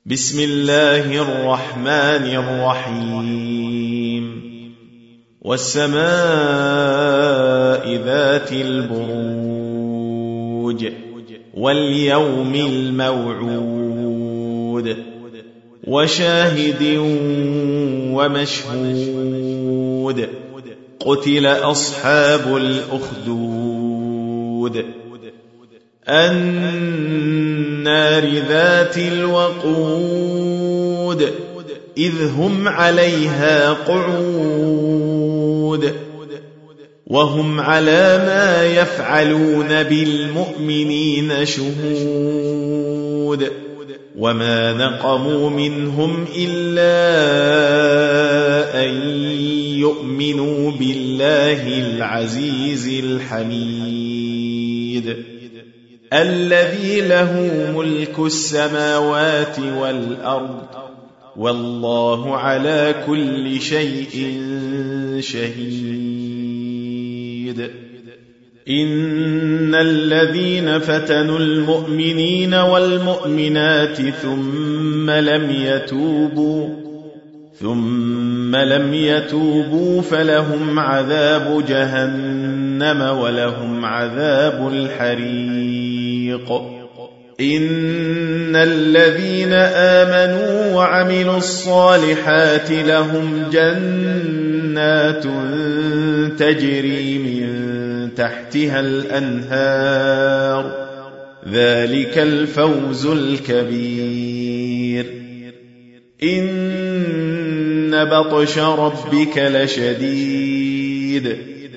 بسم الله الرحمن الرحيم والسماء ذات البروج واليوم الموعود وشاهد ومشهود قتل أصحاب الأخدود النار ذات الوقود إذ هم عليها قعود وهم على ما يفعلون بالمؤمنين شهود وما نقموا منهم إلا أن يؤمنوا بالله العزيز الحميد الذي له ملك السماوات والأرض والله على كل شيء شهيد إن الذين فتنوا المؤمنين والمؤمنات ثم لم يتوبوا فلهم عذاب جهنم ولهم عذاب الحريق إن الذين آمنوا وعملوا الصالحات لهم جنات تجري من تحتها الأنهار ذلك الفوز الكبير إن بطش ربك لشديد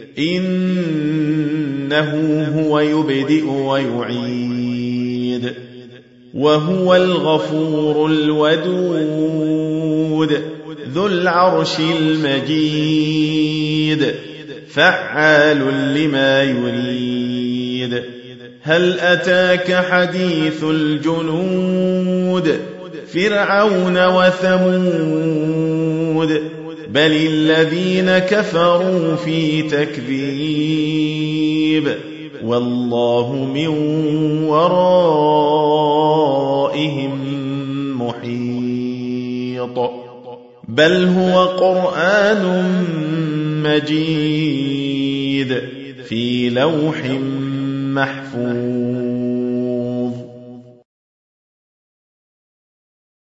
إنه هو يبدئ ويعيد وهو الغفور الودود ذو العرش المجيد فعال لما يريد هل أتاك حديث الجنود فرعون وثمود بل الذين كفروا في تكذيب والله من ورائهم محيط بل هو قرآن مجيد في لوح محفوظ